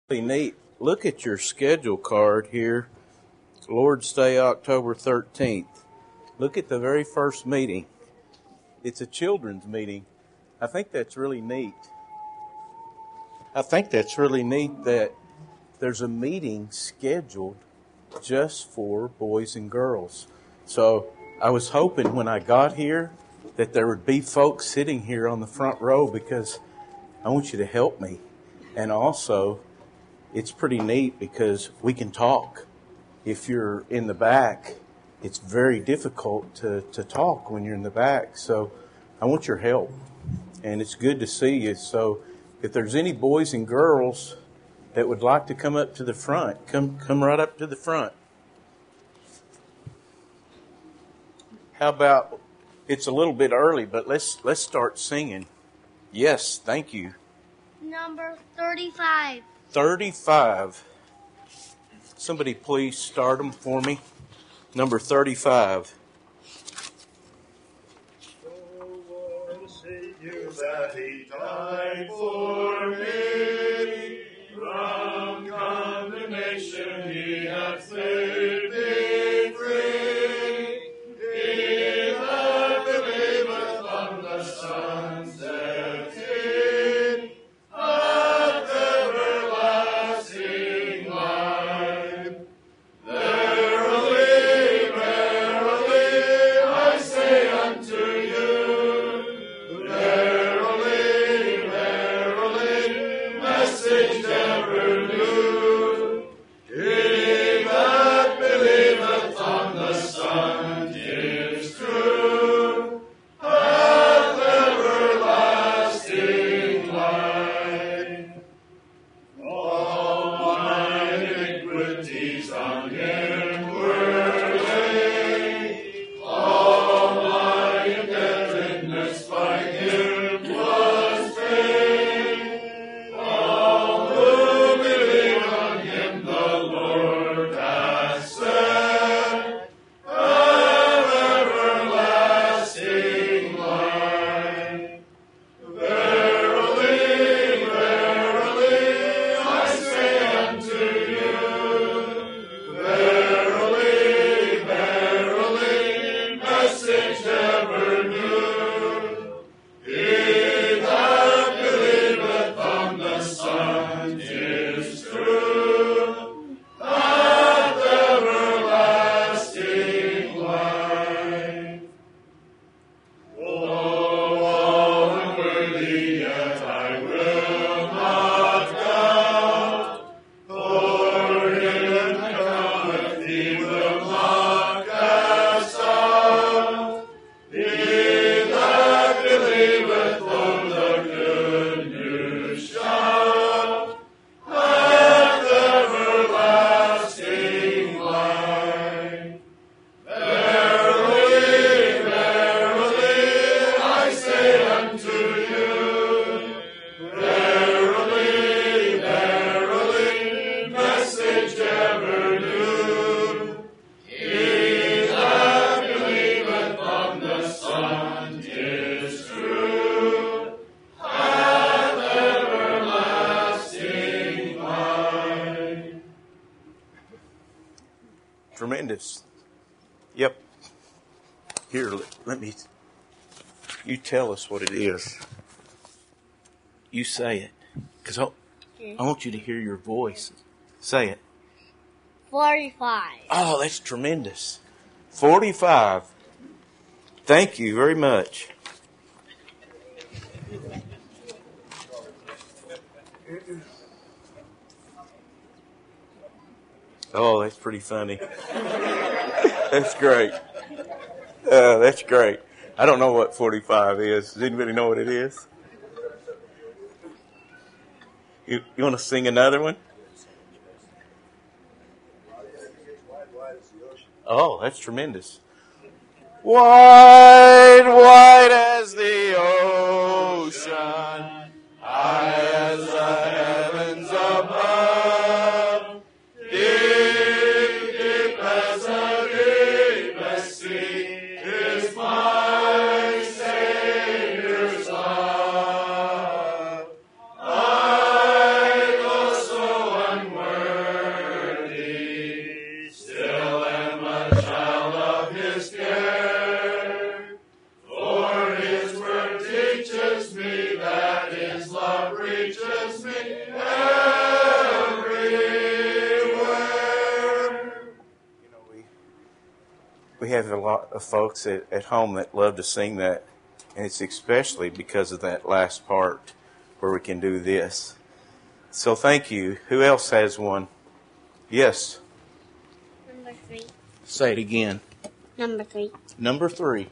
Really neat. Look at your schedule card here. Lord's Day, October 13th. Look at the very first meeting. It's a children's meeting. I think that's really neat. That there's a meeting scheduled just for boys and girls. So I was hoping when I got here that there would be folks sitting here on the front row because I want you to help me. And also, it's pretty neat because we can talk. If you're in the back, it's very difficult to talk when you're in the back. So I want your help. And it's good to see you. So if there's any boys and girls that would like to come up to the front, come right up to the front. How about, it's a little bit early, but let's start singing. Yes, thank you. Number 35. 35. Somebody please start them for me. Number 35. Oh, Lord, Savior, that He died for me. From condemnation He hath saved me free. He that believeth on the Son saith He hath everlasting life. Verily, verily, I say unto you, verily, verily, message ever new. He that believeth on the Son is true, hath everlasting life. All my iniquities on Him were laid, all my indebtedness by Him was paid. All who believe on Him the Lord hath set, have everlasting life. Verily, verily, I say unto you, verily, verily, message ever new. He that believeth on the Son is true, hath everlasting life. Oh, unworthy, yet I will not doubt. For Him that cometh, He will not cast out. He that believeth on the good news shout, hath everlasting life. Verily, verily, I say unto you, verily, verily, message ever new. He that believeth on the Son is true, hath everlasting life. Tremendous. Yep. Here, let me, you tell us what it is. You say it. Because I want you to hear your voice. Say it. 45. Oh, that's tremendous. 45. Thank you very much. Oh, that's pretty funny. That's great. That's great. I don't know what 45 is. Does anybody know what it is? You want to sing another one? Oh, that's tremendous. Wide, wide as the ocean, high as the heavens above, deep, deep as the deepest sea, is my Savior's love. I go so we have a lot of folks at home that love to sing that, and it's especially because of that last part where we can do this. So thank you. Who else has one? Yes. Number 3. Say it again. Number 3. Number 3.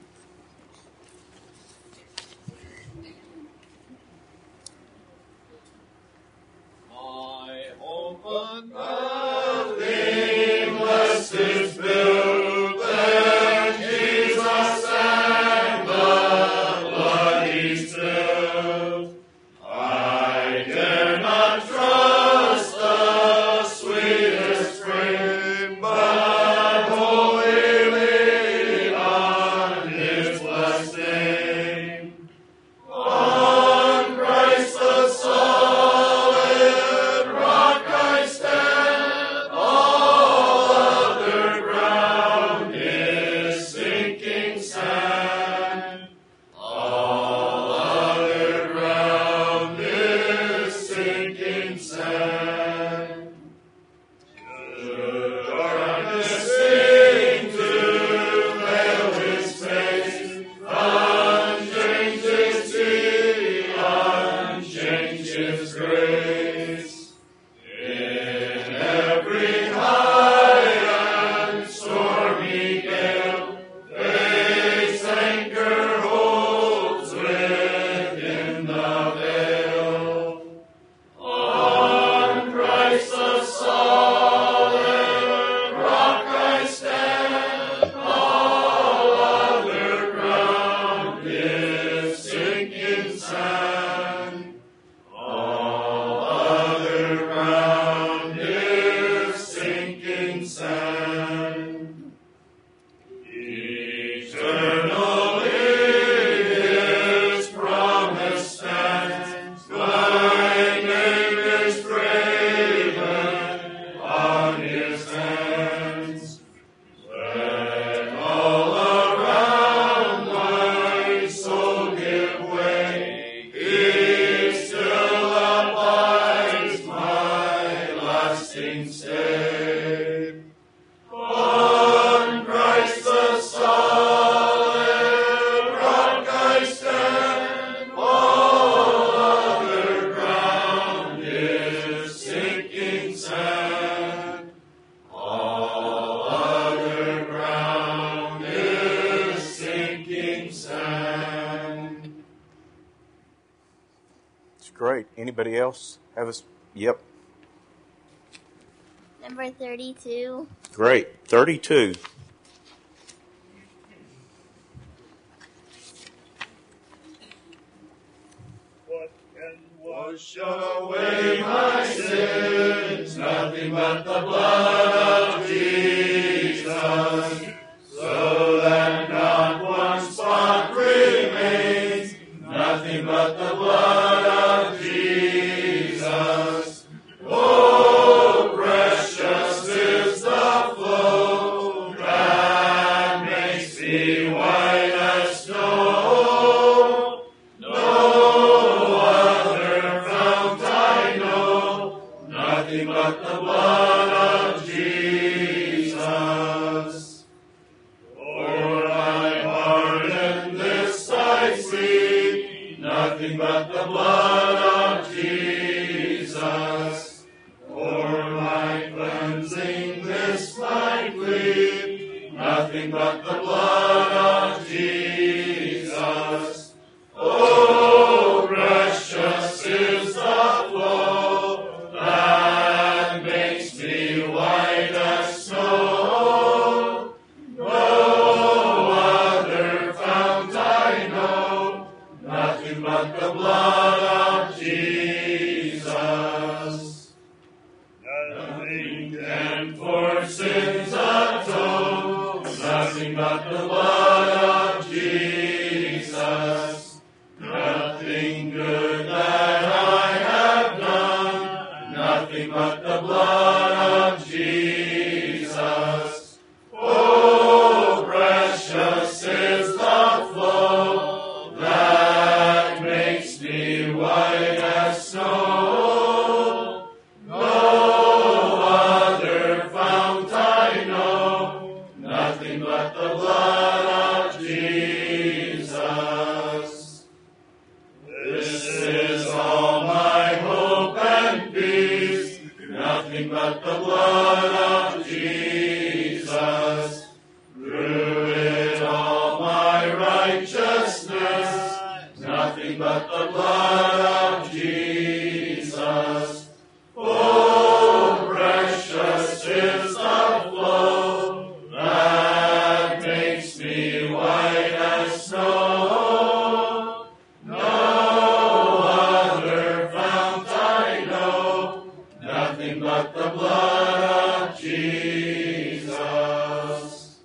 I open nothing less is built than Jesus and the blood he spilled. I dare not trust the sweetest frame, but wholly lean on his blessed name. On Christ the solid rock I stand, all other ground is sinking sand. All other ground is sinking sand. Should darkness seem to veil his face, unchanged is he, unchanged his grace. In every high and stormy gale, faith's anchor holds within the veil. On Christ the solid rock I stand, all other ground is sinking sand. All other ground is sinking sand. Eternally his promise stands, my name is graven on his hands. When all around my soul give way, he still abides my lasting stay. On Christ the solid rock I stand, all other ground is sinking sand. All other ground is sinking sand. It's great. Anybody else have us? Yep. Number 32. Great. 32. What can wash away my sins? Nothing but the blood of Jesus, so that not one spot remains. Nothing but the blood of Jesus. Oh, precious is the flow that makes me white as snow. No other fount I know, nothing but the blood of Jesus. For my pardon this I seek, nothing but the blood of Jesus. For my cleansing this I plead, nothing but the blood of Jesus. Oh, precious is the flow that makes me white as snow. No other fount I know, nothing but the blood of Jesus. Nothing can for sins atone, nothing but the blood of Jesus. Nothing good that I have done, nothing but the blood of Jesus. Oh, precious is the flow that makes me white as snow. No other fount I know, nothing but the blood nothing but the blood of Jesus. Through it all my righteousness, nothing but the blood of Jesus. Oh, precious is the flow that makes me white as snow. No other fount I know, nothing but the blood of Jesus.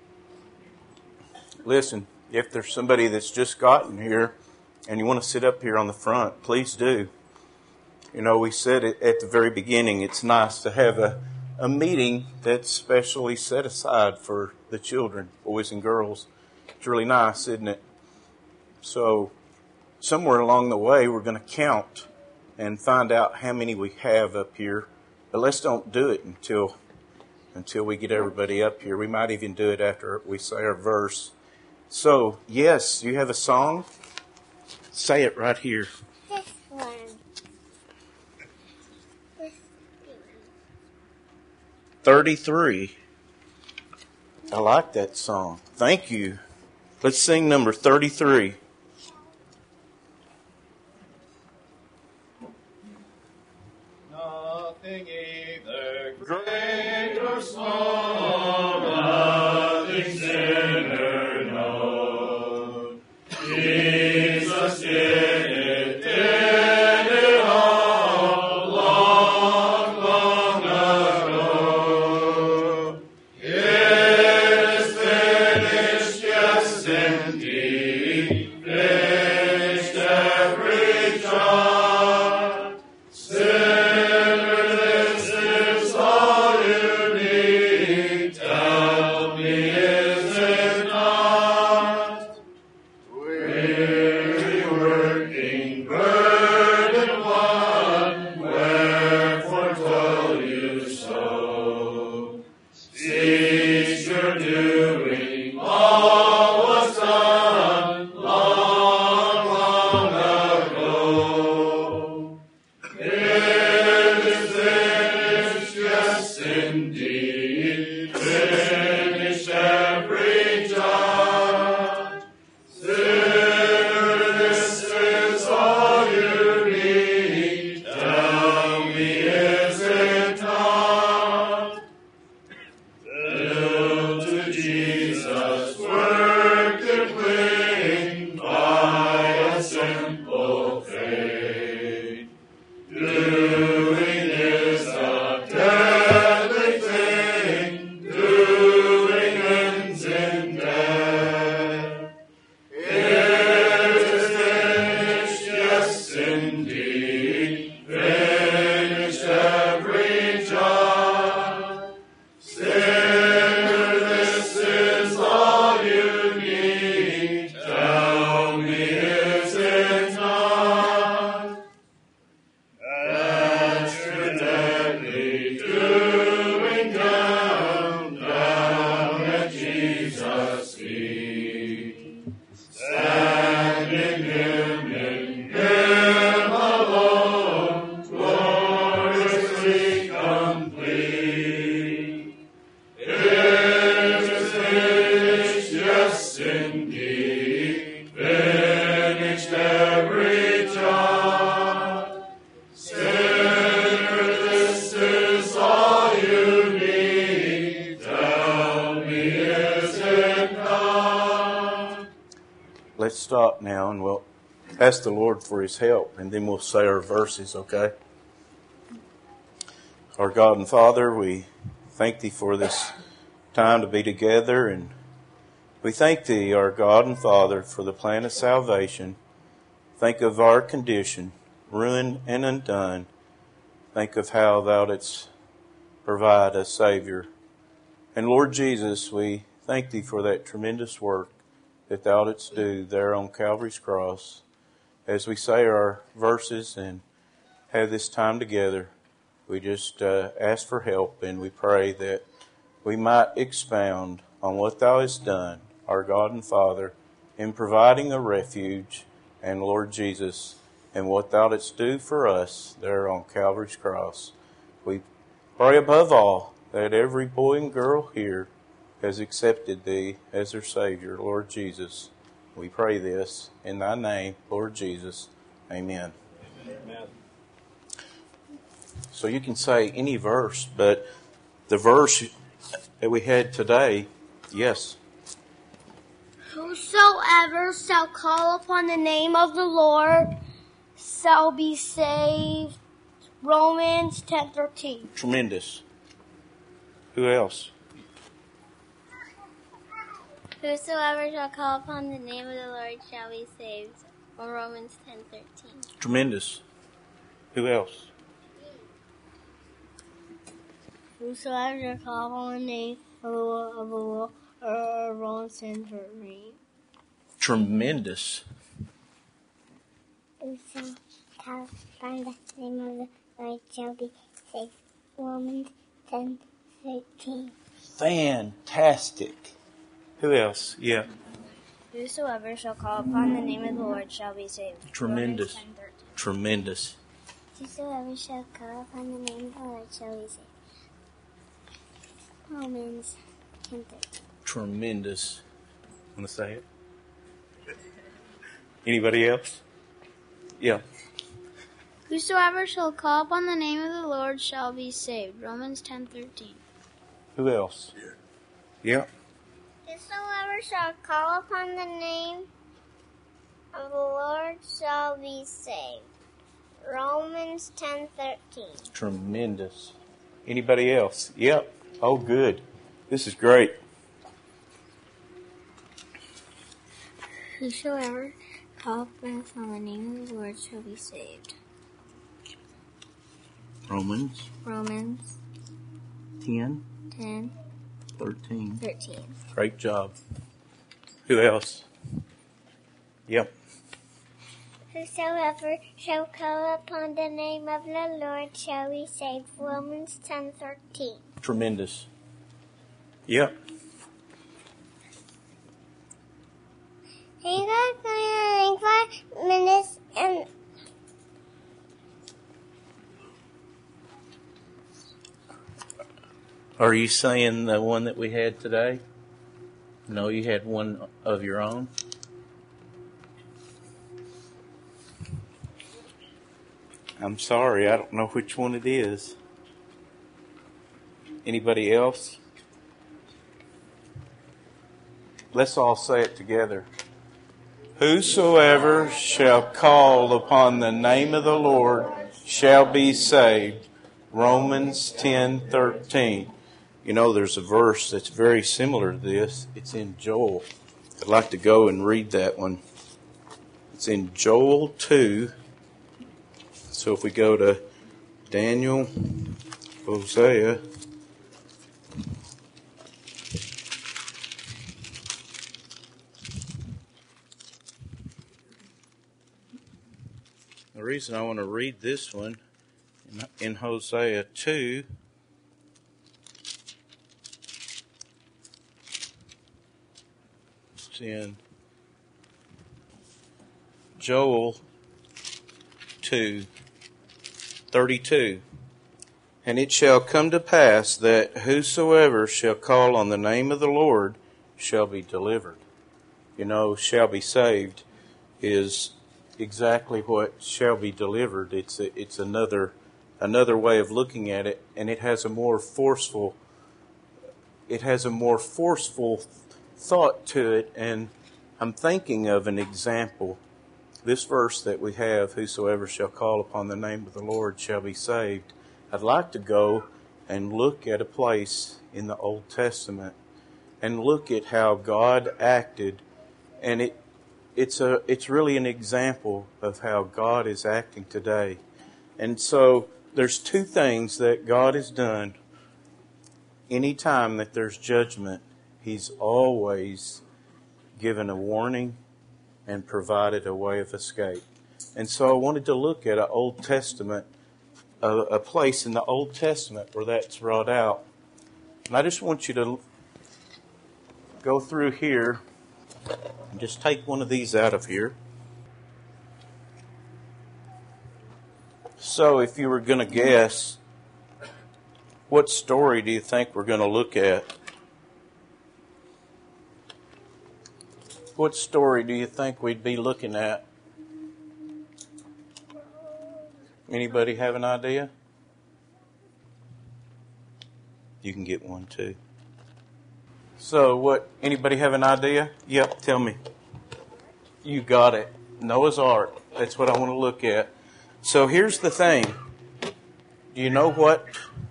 Listen, if there's somebody that's just gotten here and you want to sit up here on the front, please do. You know, we said it at the very beginning, it's nice to have a meeting that's specially set aside for the children, boys and girls. It's really nice, isn't it? So, somewhere along the way, we're going to count and find out how many we have up here. But let's don't do it until we get everybody up here. We might even do it after we say our verse. So, yes, you have a song? Say it right here. This one. 33. I like that song. Thank you. Let's sing number 33. Nothing either great or small, nothing sinner known. Jesus did it all, long, long ago. It is finished, yes indeed, finished every job. Sinner, this is all you need. Tell me, is it not? Weary, working, burden one, wherefore toil you so? Cease your doing, all was done long, long ago. It is finished, yes indeed, finished every job. Sinner, this is all you need. Tell me, is it not? Till to Jesus' work did cling by a simple faith. Doing is a deadly thing, doing ends in death. It is finished, yes indeed, finished every job. Sinner, this is all you need. Tell me, is it not? At your deadly doing down at Jesus' feet. Stand in Him alone, gloriously complete. It is finished, yes indeed, finished every job. Sinner, this is all you need. Tell me, is it not? Let's stop now and we'll ask the Lord for His help and then we'll say our verses, okay? Our God and Father, we thank Thee for this time to be together, and we thank Thee, our God and Father, for the plan of salvation. Think of our condition, ruined and undone. Think of how Thou didst provide a Savior. And Lord Jesus, we thank Thee for that tremendous work that Thou didst do there on Calvary's cross. As we say our verses and have this time together, we just ask for help, and we pray that we might expound on what Thou hast done, our God and Father, in providing a refuge, and Lord Jesus, and what Thou didst do for us there on Calvary's cross. We Pray above all that every boy and girl here has accepted Thee as their Savior, Lord Jesus. We pray this in Thy name, Lord Jesus. Amen. Amen. So you can say any verse, but the verse that we had today, yes. Whosoever shall call upon the name of the Lord shall be saved. Romans 10:13. Tremendous. Who else? Whosoever shall call upon the name of the Lord shall be saved. From Romans 10:13. Tremendous. Who else? Whosoever shall call upon the name of the Lord, Romans 10:13. Tremendous. Who shall call upon the name of the Lord shall be saved. Romans 10:13. Fantastic. Who else? Yeah. Whosoever shall call upon the name of the Lord shall be saved. Tremendous. Romans 10:13. Tremendous. Whosoever shall call upon the name of the Lord shall be saved. Romans 10:13. Tremendous. Want to say it? Anybody else? Yeah. Whosoever shall call upon the name of the Lord shall be saved. Romans 10:13. Who else? Yeah. Whosoever shall call upon the name of the Lord shall be saved. Romans 10:13. Tremendous. Anybody else? Yep. Oh, good. This is great. Whosoever calleth on the name of the Lord shall be saved. Romans Romans 10:13. 13. Great job. Who else? Yep. Whosoever shall call upon the name of the Lord shall be saved. Romans 10:13. Tremendous. Yep. You guys going to 5 minutes and Are you saying the one that we had today? No, you had one of your own? I'm sorry, I don't know which one it is. Anybody else? Let's all say it together. Whosoever shall call upon the name of the Lord shall be saved. Romans 10:13. You know, there's a verse that's very similar to this. It's in Joel. I'd like to go and read that one. It's in Joel 2. So if we go to Daniel, Hosea, the reason I want to read this one in Hosea 2, it's in Joel 2:32. And it shall come to pass that whosoever shall call on the name of the Lord shall be delivered. You know, shall be saved is exactly what shall be delivered. It's another way of looking at it, and it has a more forceful thought to it. And I'm thinking of an example. This verse that we have, whosoever shall call upon the name of the Lord shall be saved. I'd like to go and look at a place in the Old Testament and look at how God acted, and it's really an example of how God is acting today. And so there's two things that God has done. Anytime that there's judgment, He's always given a warning and provided a way of escape. And so I wanted to look at an Old Testament, a place in the Old Testament where that's brought out. And I just want you to go through here and just take one of these out of here. So if you were going to guess What story do you think we're going to look at? What story do you think we'd be looking at? Anybody have an idea? You can get one too. So anybody have an idea? Yep, tell me. You got it. Noah's Ark. That's what I want to look at. So here's the thing. Do you know what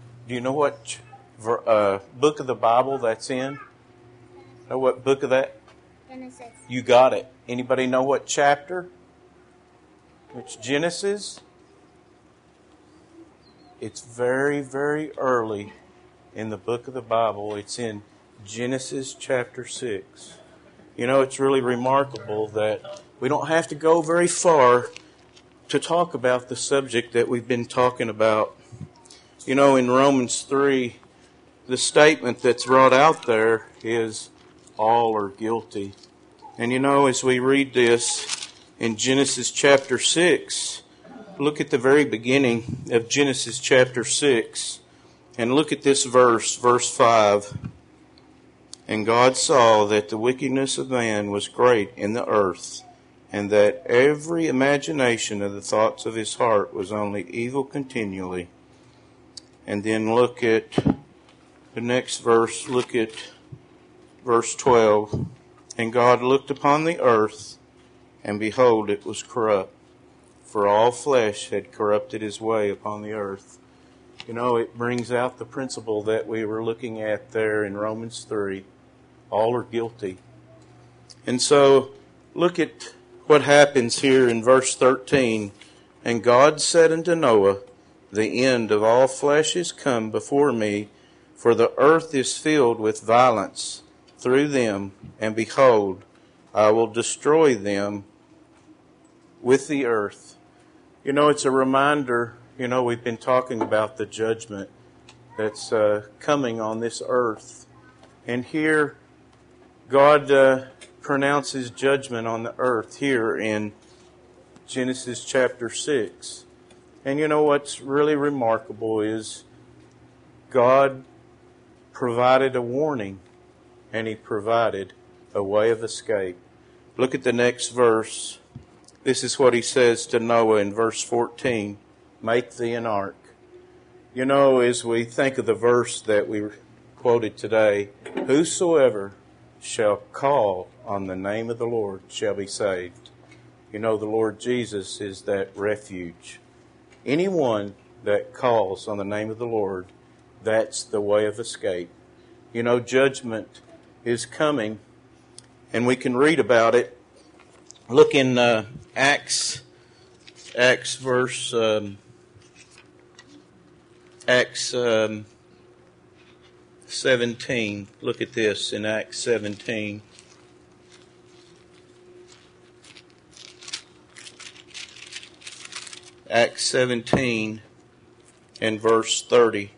book of the Bible that's in? Know what book of that? Genesis. You got it. Anybody know what chapter? It's Genesis. It's very, very early in the book of the Bible. It's in Genesis chapter 6. You know, it's really remarkable that we don't have to go very far to talk about the subject that we've been talking about. You know, in Romans 3, the statement that's brought out there is all are guilty. And you know, as we read this in Genesis chapter 6, look at the very beginning of Genesis chapter 6 and look at this verse 5. And God saw that the wickedness of man was great in the earth, and that every imagination of the thoughts of his heart was only evil continually. And then look at the next verse, look at verse 12. And God looked upon the earth, and behold, it was corrupt, for all flesh had corrupted his way upon the earth. You know, it brings out the principle that we were looking at there in Romans 3. All are guilty. And so, look at what happens here in verse 13. And God said unto Noah, the end of all flesh is come before me, for the earth is filled with violence through them, and behold, I will destroy them with the earth. You know, it's a reminder, you know, we've been talking about the judgment that's coming on this earth. And here, God pronounces judgment on the earth here in Genesis chapter 6. And you know what's really remarkable is God provided a warning and He provided a way of escape. Look at the next verse. This is what He says to Noah in verse 14. Make thee an ark. You know, as we think of the verse that we quoted today, whosoever shall call on the name of the Lord shall be saved. You know, the Lord Jesus is that refuge. Anyone that calls on the name of the Lord, that's the way of escape. You know, judgment is coming, and we can read about it. Look in Acts 17. Look at this in Acts 17. Acts 17 and verse 30.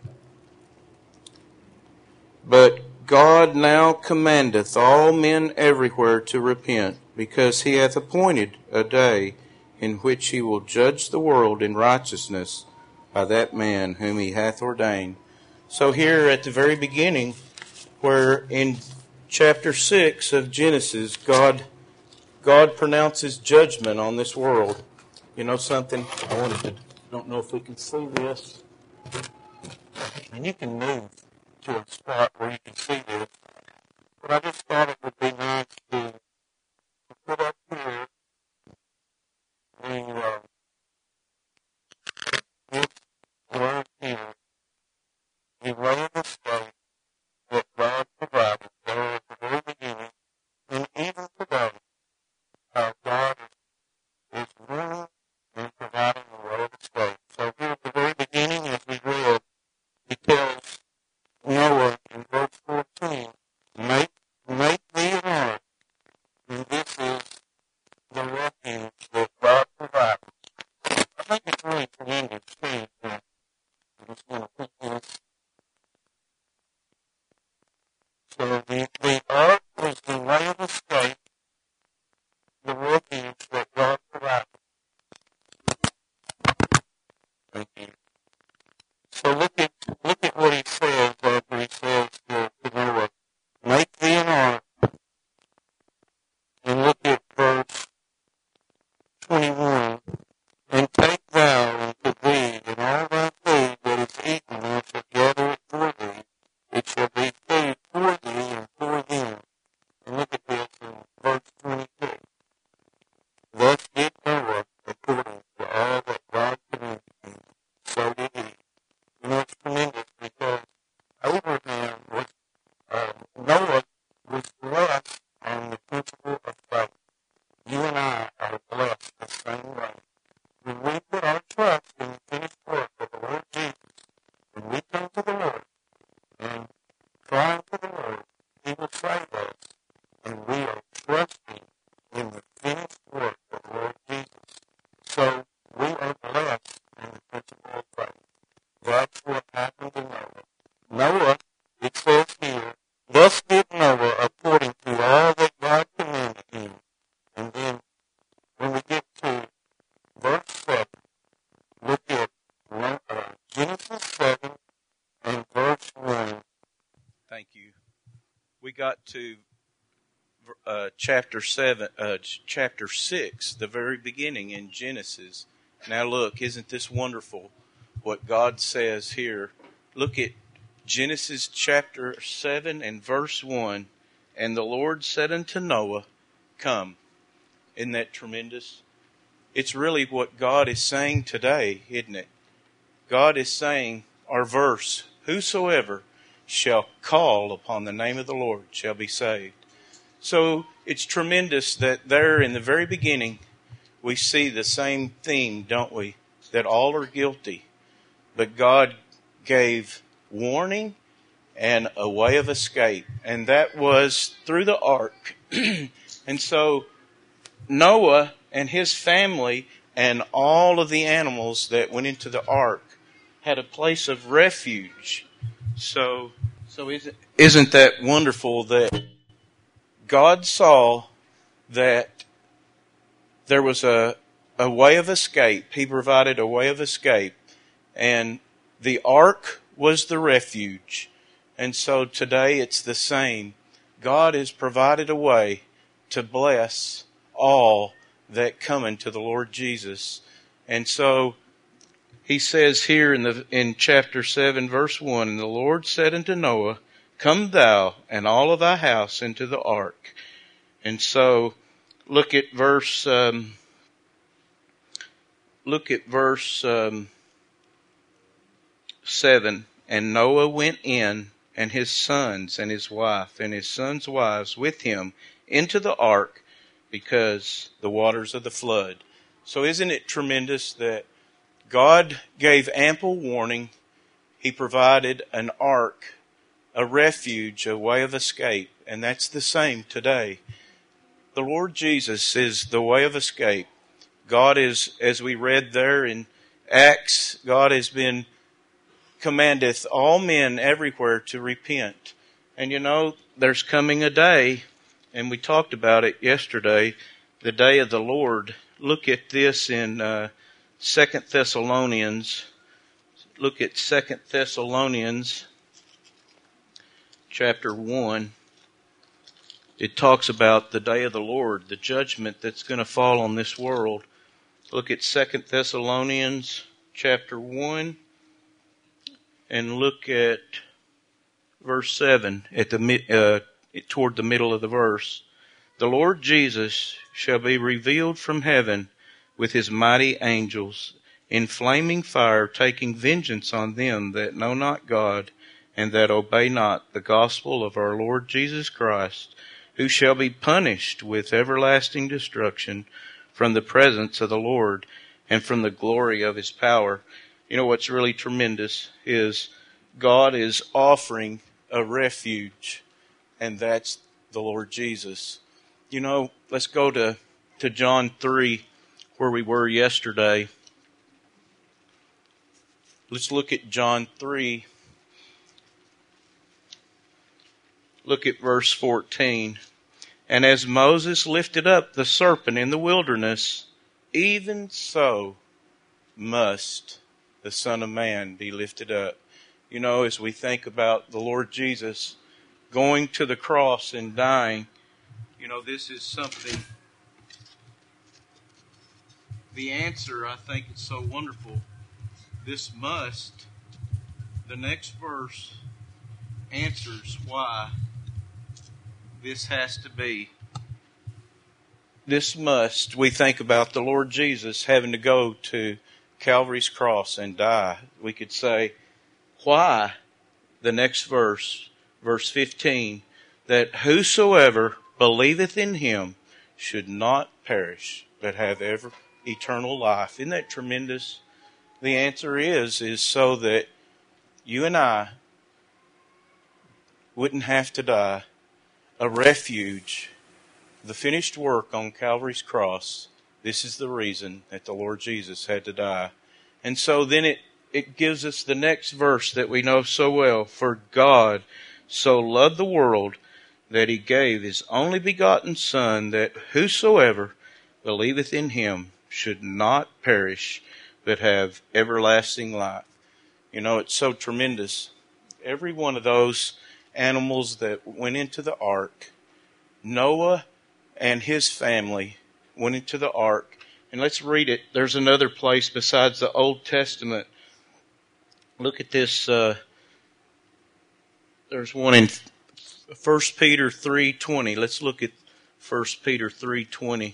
But God now commandeth all men everywhere to repent, because He hath appointed a day in which He will judge the world in righteousness by that man whom He hath ordained. So here at the very beginning, where in chapter 6 of Genesis, God pronounces judgment on this world. You know something? Don't know if we can see this. And you can move to a spot where you can see this. But I just thought it would be nice to put up here this word here. The way of escape that God provided there at the very beginning, and even today, how God is really in providing a way of escape. So here at the very beginning, as we read, He tells Noah in verse 14, make thee an ark, and this is the refuge that God provided. I think it's really tremendous too. I'm just going to put this thank you. We got to chapter 6, the very beginning in Genesis. Now look, isn't this wonderful what God says here? Look at Genesis chapter 7 and verse 1. And the Lord said unto Noah, come. Isn't that tremendous? It's really what God is saying today, isn't it? God is saying, our verse, whosoever shall call upon the name of the Lord shall be saved. So it's tremendous that there in the very beginning we see the same theme, don't we? That all are guilty. But God gave warning and a way of escape. And that was through the ark. And so Noah and his family and all of the animals that went into the ark had a place of refuge. So isn't that wonderful that God saw that there was a way of escape. He provided a way of escape. And the ark was the refuge. And so today it's the same. God has provided a way to bless all that come into the Lord Jesus. And so he says here in chapter 7, verse 1, and the Lord said unto Noah, come thou and all of thy house into the ark. And so look at verse 7. And Noah went in, and his sons and his wife and his sons' wives with him into the ark, because the waters of the flood. So isn't it tremendous that God gave ample warning? He provided an ark, a refuge, a way of escape. And that's the same today. The Lord Jesus is the way of escape. God is, as we read there in Acts, God has been commandeth all men everywhere to repent. And you know, there's coming a day, and we talked about it yesterday, the day of the Lord. Look at this in 2 Thessalonians. Look at 2 Thessalonians chapter 1. It talks about the day of the Lord, the judgment that's going to fall on this world. Look at 2 Thessalonians chapter 1 and look at verse 7 toward the middle of the verse. The Lord Jesus shall be revealed from heaven with his mighty angels in flaming fire, taking vengeance on them that know not God and that obey not the gospel of our Lord Jesus Christ, who shall be punished with everlasting destruction from the presence of the Lord and from the glory of his power. You know what's really tremendous is God is offering a refuge, and that's the Lord Jesus. You know, let's go to John 3, where we were yesterday. Let's look at John 3. Look at verse 14. And as Moses lifted up the serpent in the wilderness, even so must the Son of Man be lifted up. You know, as we think about the Lord Jesus going to the cross and dying, you know, this is something, the answer, I think, is so wonderful. This must, the next verse answers why this has to be. This must, we think about the Lord Jesus having to go to Calvary's cross and die. We could say, why? The next verse, verse 15, that whosoever believeth in him should not perish, but have eternal life. Isn't that tremendous? The answer is so that you and I wouldn't have to die. A refuge, the finished work on Calvary's cross. This is the reason that the Lord Jesus had to die. And so then it gives us the next verse that we know so well. For God so loved the world that he gave his only begotten Son, that whosoever believeth in him should not perish, but have everlasting life. You know, it's so tremendous. Every one of those animals that went into the ark. Noah and his family went into the ark. And let's read it. There's another place besides the Old Testament. Look at this. There's one in 1 Peter 3:20. Let's look at 1 Peter 3:20.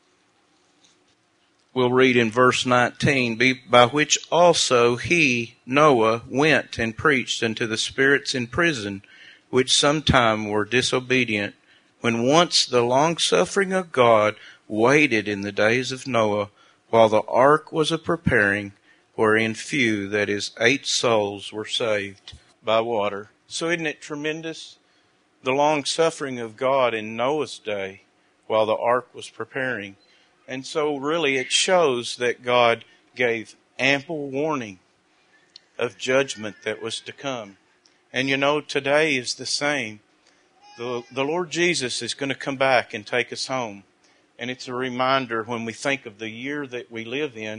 We'll read in verse 19, by which also he, Noah, went and preached unto the spirits in prison, which sometime were disobedient, when once the longsuffering of God waited in the days of Noah, while the ark was a preparing, wherein few, that is, 8 souls, were saved by water. So isn't it tremendous? The longsuffering of God in Noah's day, while the ark was preparing. And so really it shows that God gave ample warning of judgment that was to come. And you know, today is the same. The Lord Jesus is going to come back and take us home. And it's a reminder when we think of the year that we live in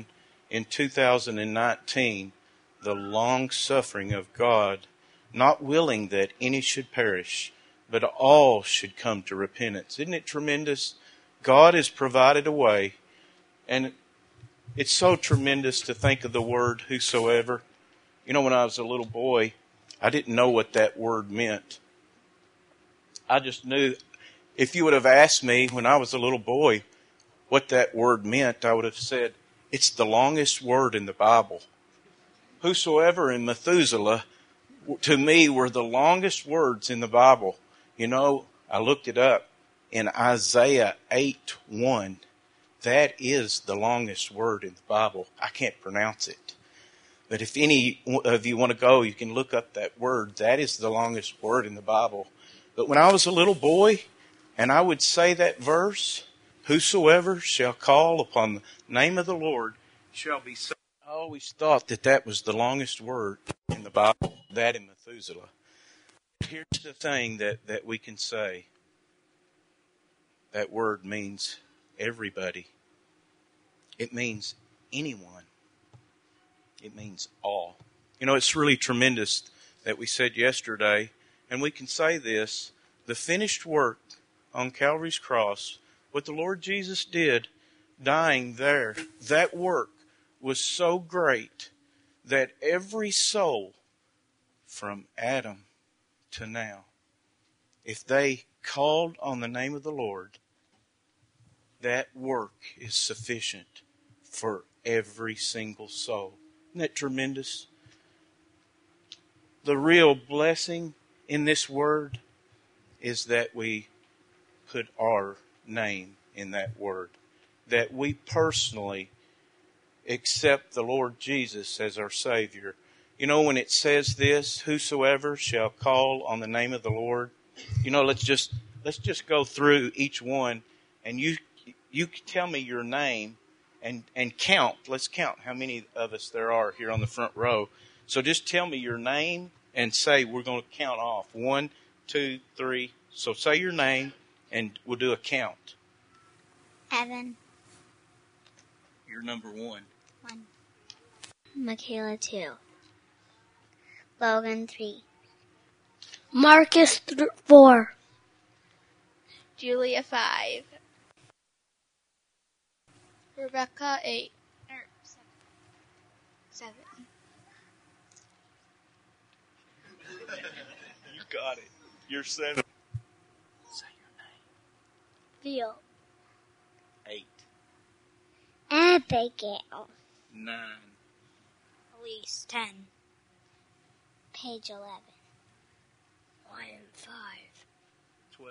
2019, the long suffering of God, not willing that any should perish, but all should come to repentance. Isn't it tremendous? God has provided a way, and it's so tremendous to think of the word whosoever. You know, when I was a little boy, I didn't know what that word meant. I just knew, if you would have asked me when I was a little boy what that word meant, I would have said, it's the longest word in the Bible. Whosoever and Methuselah, to me, were the longest words in the Bible. You know, I looked it up. In Isaiah 8:1, that is the longest word in the Bible. I can't pronounce it. But if any of you want to go, you can look up that word. That is the longest word in the Bible. But when I was a little boy, and I would say that verse, whosoever shall call upon the name of the Lord shall be saved. I always thought that was the longest word in the Bible, that in Methuselah. Here's the thing that we can say. That word means everybody. It means anyone. It means all. You know, it's really tremendous that we said yesterday, and we can say this, the finished work on Calvary's cross, what the Lord Jesus did, dying there, that work was so great that every soul from Adam to now, if they called on the name of the Lord, that work is sufficient for every single soul. Isn't that tremendous? The real blessing in this word is that we put our name in that word. That we personally accept the Lord Jesus as our Savior. You know, when it says this, whosoever shall call on the name of the Lord, you know, let's just go through each one, and you tell me your name and count. Let's count how many of us there are here on the front row. So just tell me your name and say, we're going to count off. 1, 2, 3. So say your name and we'll do a count. Evan. You're number 1. 1. Michaela 2. Logan 3. Marcus 4. Julia 5. Rebecca 8. 7. You got it. You're 7. Say your name. Bill. 8. Abigail. 9. Elise 10. Paige 11. Ryan 5. 12.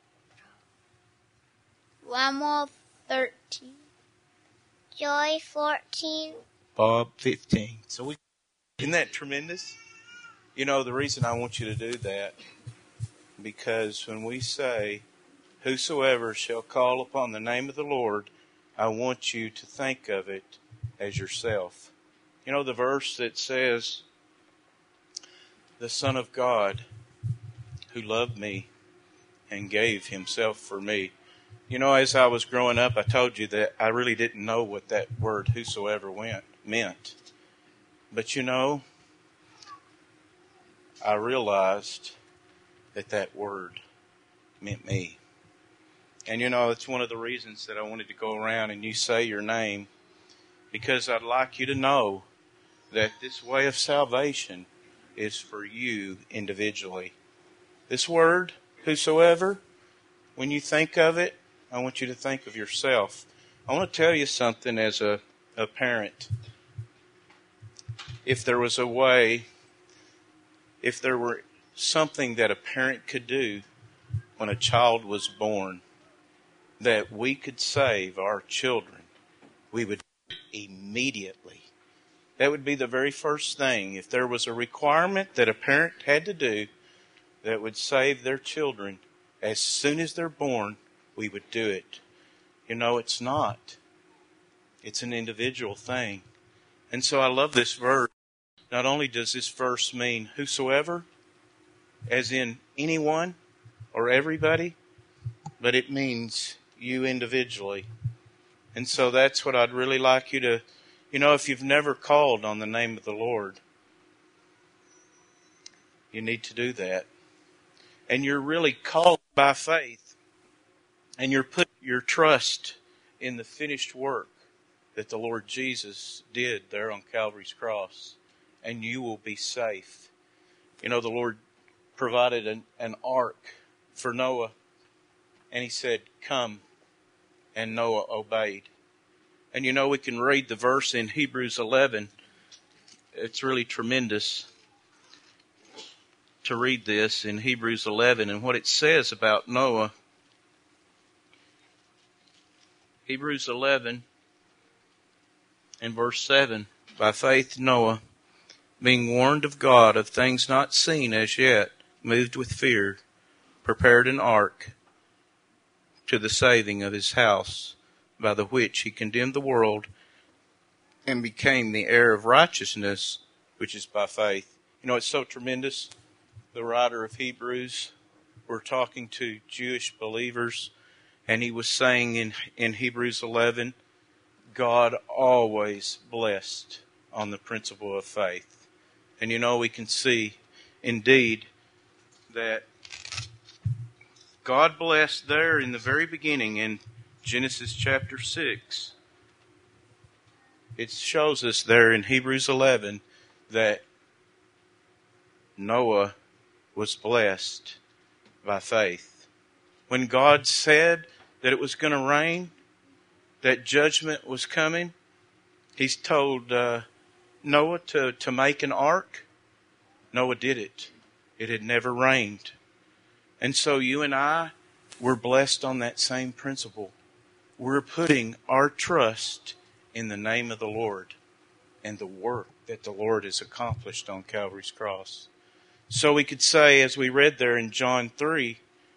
Lamal 13. Joy 14. Bob 15. So isn't that tremendous? You know, the reason I want you to do that, because when we say, whosoever shall call upon the name of the Lord, I want you to think of it as yourself. You know the verse that says, the Son of God who loved me and gave himself for me. You know, as I was growing up, I told you that I really didn't know what that word whosoever meant. But you know, I realized that word meant me. And it's one of the reasons that I wanted to go around and you say your name, because I'd like you to know that this way of salvation is for you individually. This word, whosoever, when you think of it, I want you to think of yourself. I want to tell you something as a parent. If there was a way, if there were something that a parent could do when a child was born, that we could save our children, we would do it immediately. That would be the very first thing. If there was a requirement that a parent had to do that would save their children as soon as they're born, we would do it. It's not. It's an individual thing. And so I love this verse. Not only does this verse mean whosoever, as in anyone or everybody, but it means you individually. And so that's what I'd really like you to, if you've never called on the name of the Lord, you need to do that. And you're really called by faith. And you're putting your trust in the finished work that the Lord Jesus did there on Calvary's cross. And you will be safe. The Lord provided an ark for Noah. And He said, come. And Noah obeyed. And we can read the verse in Hebrews 11. It's really tremendous to read this in Hebrews 11 and what it says about Noah. Hebrews 11 and verse 7. By faith Noah, being warned of God of things not seen as yet, moved with fear, prepared an ark to the saving of his house, by the which he condemned the world and became the heir of righteousness, which is by faith. It's so tremendous. The writer of Hebrews, we're talking to Jewish believers, and he was saying in Hebrews 11, God always blessed on the principle of faith. And we can see indeed that God blessed there in the very beginning in Genesis chapter 6. It shows us there in Hebrews 11 that Noah was blessed by faith. When God said that it was going to rain, that judgment was coming, He's told Noah to make an ark. Noah did it. It had never rained. And so you and I were blessed on that same principle. We're putting our trust in the name of the Lord and the work that the Lord has accomplished on Calvary's cross. So we could say, as we read there in John 3,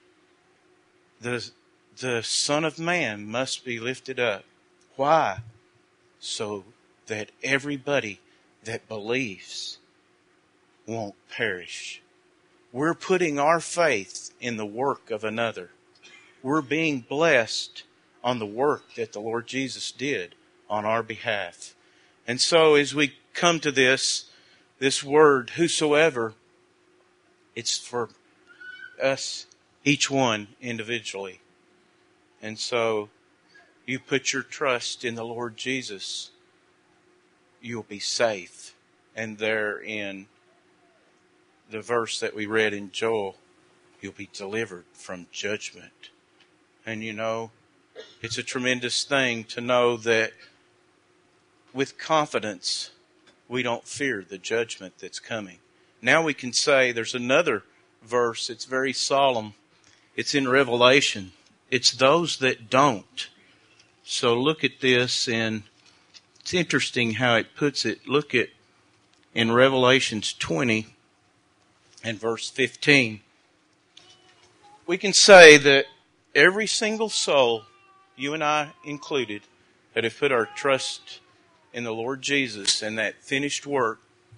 the Son of Man must be lifted up. Why? So that everybody that believes won't perish. We're putting our faith in the work of another. We're being blessed on the work that the Lord Jesus did on our behalf. And so as we come to this word, whosoever, it's for us, each one individually. And so you put your trust in the Lord Jesus, you'll be safe. And there in the verse that we read in Joel, you'll be delivered from judgment. And it's a tremendous thing to know that with confidence, we don't fear the judgment that's coming. Now we can say there's another verse. It's very solemn. It's in Revelation. It's those that don't. So look at this, and it's interesting how it puts it. Look at in Revelations 20 and verse 15. We can say that every single soul, you and I included, that have put our trust in the Lord Jesus and that finished work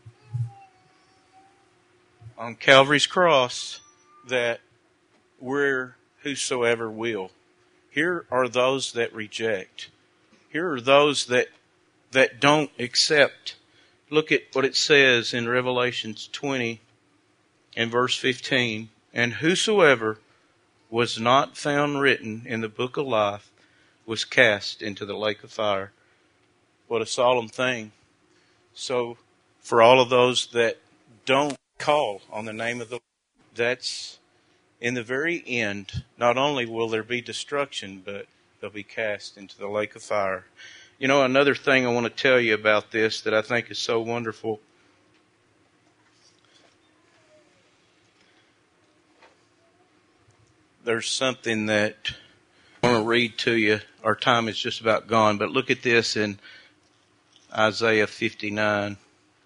on Calvary's cross, that we're whosoever will. Here are those that reject. Here are those that don't accept. Look at what it says in Revelations 20 and verse 15. And whosoever was not found written in the book of life was cast into the lake of fire. What a solemn thing. So, for all of those that don't call on the name of the Lord, that's in the very end. Not only will there be destruction, but they'll be cast into the lake of fire. You know, another thing I want to tell you about this that I think is so wonderful. There's something that I want to read to you. Our time is just about gone, but look at this in Isaiah 59.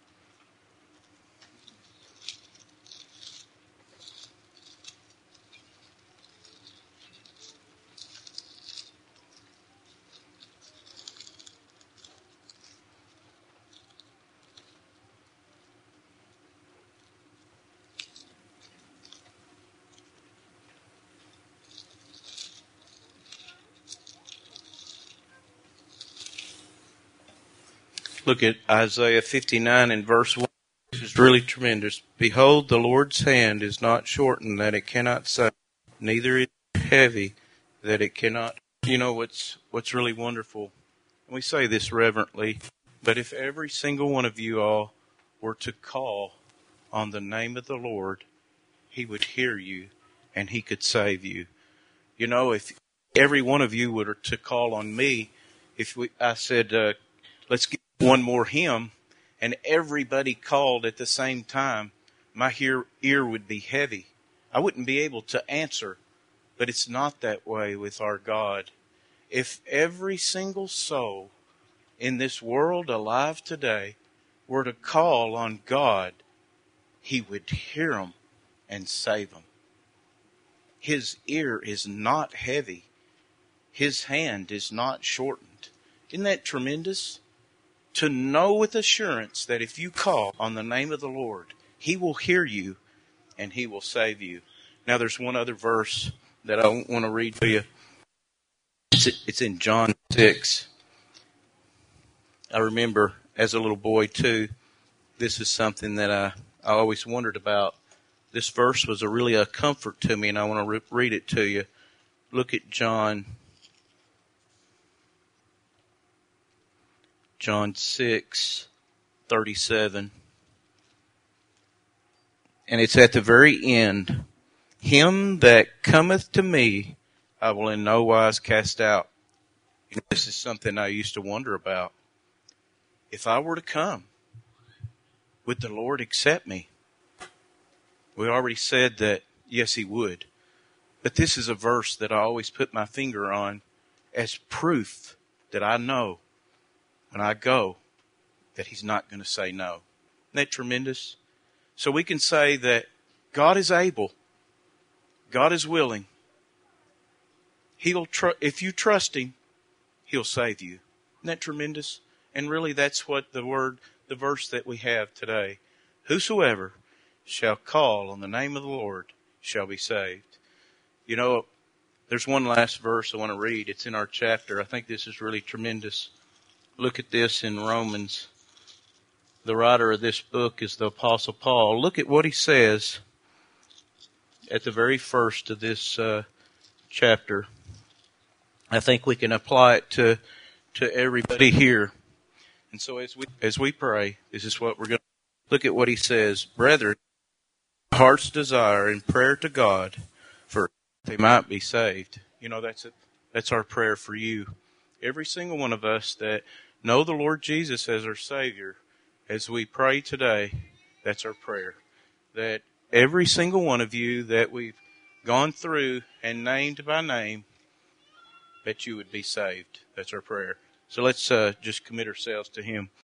Look at Isaiah 59 and verse 1. This is really tremendous. Behold, the Lord's hand is not shortened that it cannot save, neither is it heavy that it cannot. You know what's really wonderful? And we say this reverently, but if every single one of you all were to call on the name of the Lord, He would hear you and He could save you. You know, if every one of you were to call on me, I said, let's get one more hymn, and everybody called at the same time, my ear would be heavy. I wouldn't be able to answer, but it's not that way with our God. If every single soul in this world alive today were to call on God, He would hear them and save them. His ear is not heavy. His hand is not shortened. Isn't that tremendous? To know with assurance that if you call on the name of the Lord, He will hear you and He will save you. Now there's one other verse that I want to read to you. It's in John 6. I remember as a little boy too, this is something that I always wondered about. This verse was really a comfort to me, and I want to read it to you. Look at John 6:37. And it's at the very end. Him that cometh to me, I will in no wise cast out. You know, this is something I used to wonder about. If I were to come, would the Lord accept me? We already said that, yes, He would. But this is a verse that I always put my finger on as proof that I know when I go that He's not going to say no. Isn't that tremendous? So we can say that God is able. God is willing. If you trust Him, He'll save you. Isn't that tremendous? And really that's what the verse that we have today. Whosoever shall call on the name of the Lord shall be saved. You know, there's one last verse I want to read. It's in our chapter. I think this is really tremendous. Look at this in Romans. The writer of this book is the Apostle Paul. Look at what he says at the very first of this chapter. I think we can apply it to everybody here. And so as we pray, this is what we're going to look at what he says. Brethren, heart's desire and prayer to God for they might be saved. You know, that's our prayer for you. Every single one of us that know the Lord Jesus as our Savior, as we pray today, that's our prayer. That every single one of you that we've gone through and named by name, that you would be saved. That's our prayer. So let's just commit ourselves to Him.